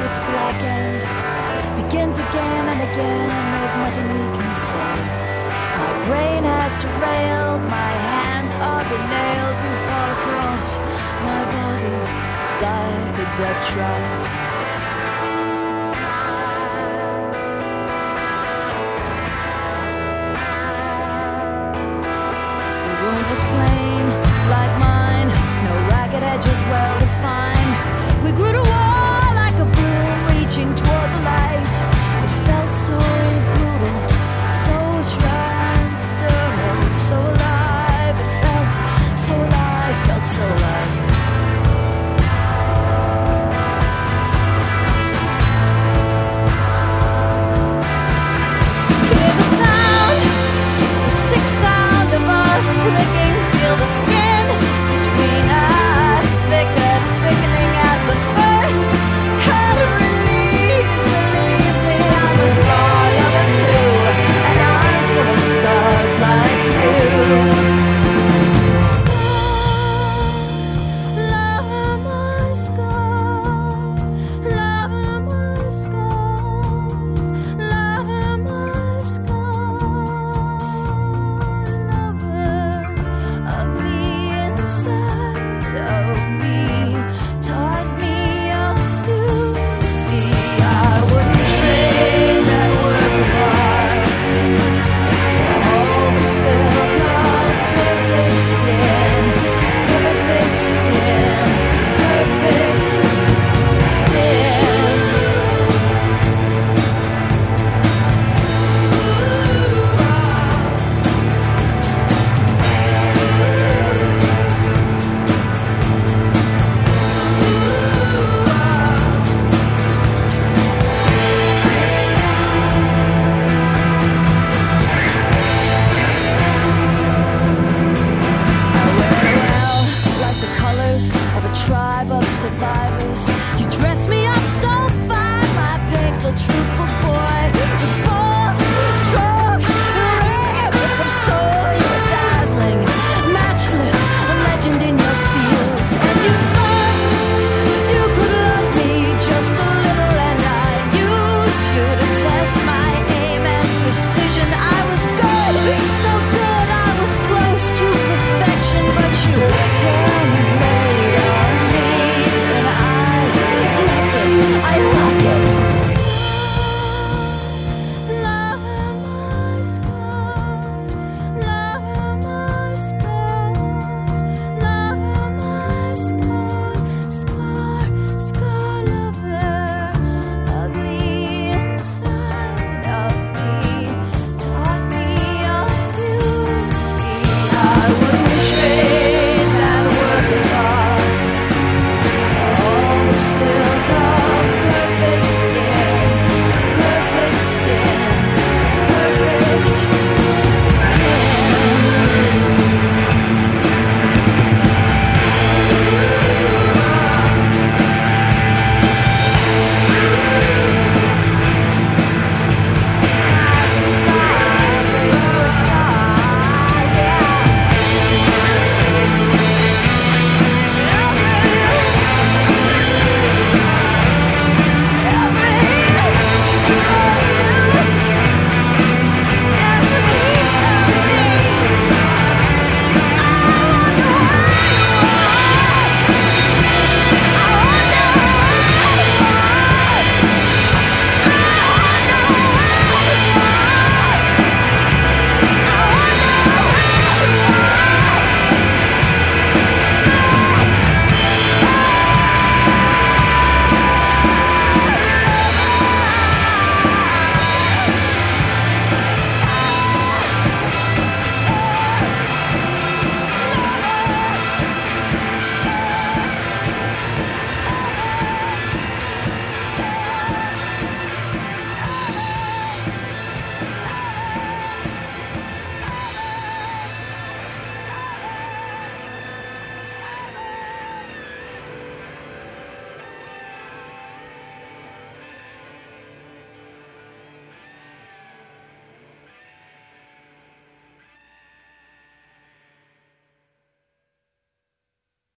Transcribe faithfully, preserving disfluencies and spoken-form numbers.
it's blackened. Begins again and again, there's nothing we can say. My brain has derailed, my hands are benailed. You fall across my body like a death trap. The wound was plain, like mine, no ragged edges well defined. We grew to war like a bloom reaching toward the light. It felt so brutal, so transdermal, so alive. It felt so alive, felt so alive. Hear the sound, the sick sound of us clicking. Feel the skin between us thicker, thickening as the first cut release. Believe me, I'm a scar lover too, and I'm full of scars like you. Scar, lover, my scar, lover, my scar, lover, my scar, lover, ugly inside.